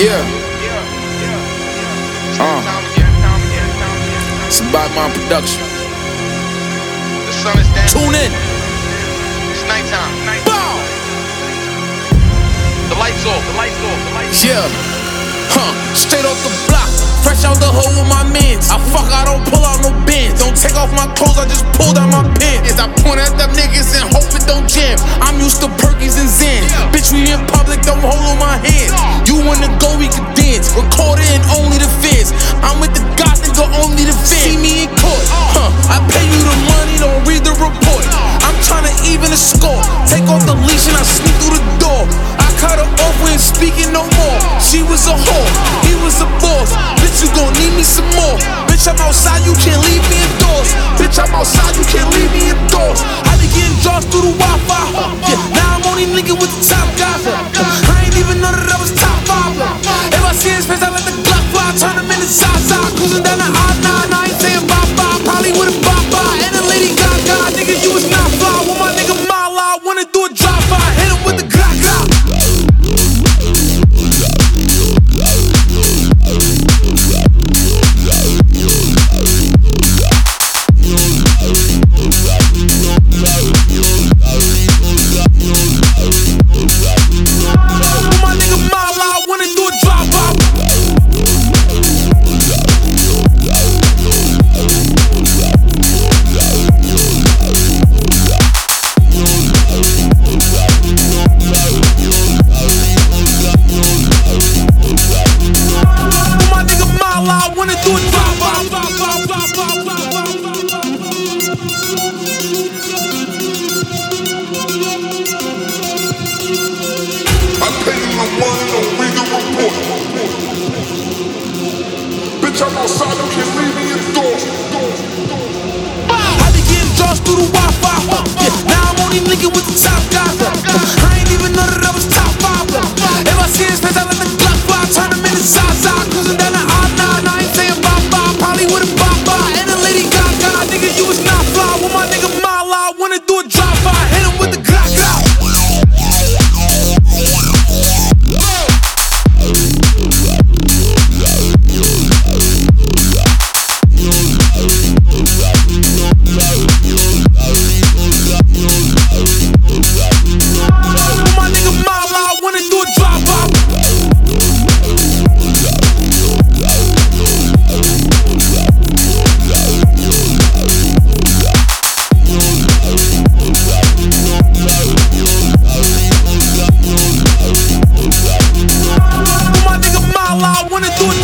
Yeah. It's about my production. The sun is down. Tune in. It's nighttime. Bow. The lights off. The lights off. The lights off. Yeah. Straight off the block. Fresh out the hole with my mans. I don't pull out no bins. Don't take off my clothes, I just pull down my pants. I point at them niggas and hope it don't jam. I'm used to Perkins and Zen. Bitch, we in public, don't hold on my hands. You wanna go, we can dance. Record it and only the fans. I'm with the God, nigga, only the fans. See me in court. I pay you the money, don't read the report. I'm tryna even the score. Take off the leash and I sneak through the door. I cut her off, we ain't speaking no more. She was a whore, he was a boss. Bitch, you gon' need me some more. Bitch, I'm outside, you can't leave me indoors. Bitch, I'm outside, you can't leave me indoors. I be getting draws through the Wi-Fi. Yeah, now I'm only linking with the top guys. I ain't even know that I was top 5. If I see his face, I let the Glock fly. Turn him into side-side, cruising down the I-9. I ain't saying bye-bye, probably with a bye-bye. And a Lady Gaga, nigga, you was not fly. With my nigga Mala, wanna do a drive-by. Hit him with the Glock. Bitch, I'm outside, you can't leave me indoors. I be getting draws through the Wi-Fi. Yeah, now I'm only linking with the top guys. I ain't even know that I was top 5. If I see his face, I let the Glock fly. Turn him into side-side, cruising down the I-9. I ain't saying bye-bye, probably with a bye-bye. And a Lady Gaga, nigga, you was not fly. With my nigga Mala, wanna do a drive-by. Hit him with the Glock. My nigga Mala, wanna do a drive-by. My nigga Mala, wanna do a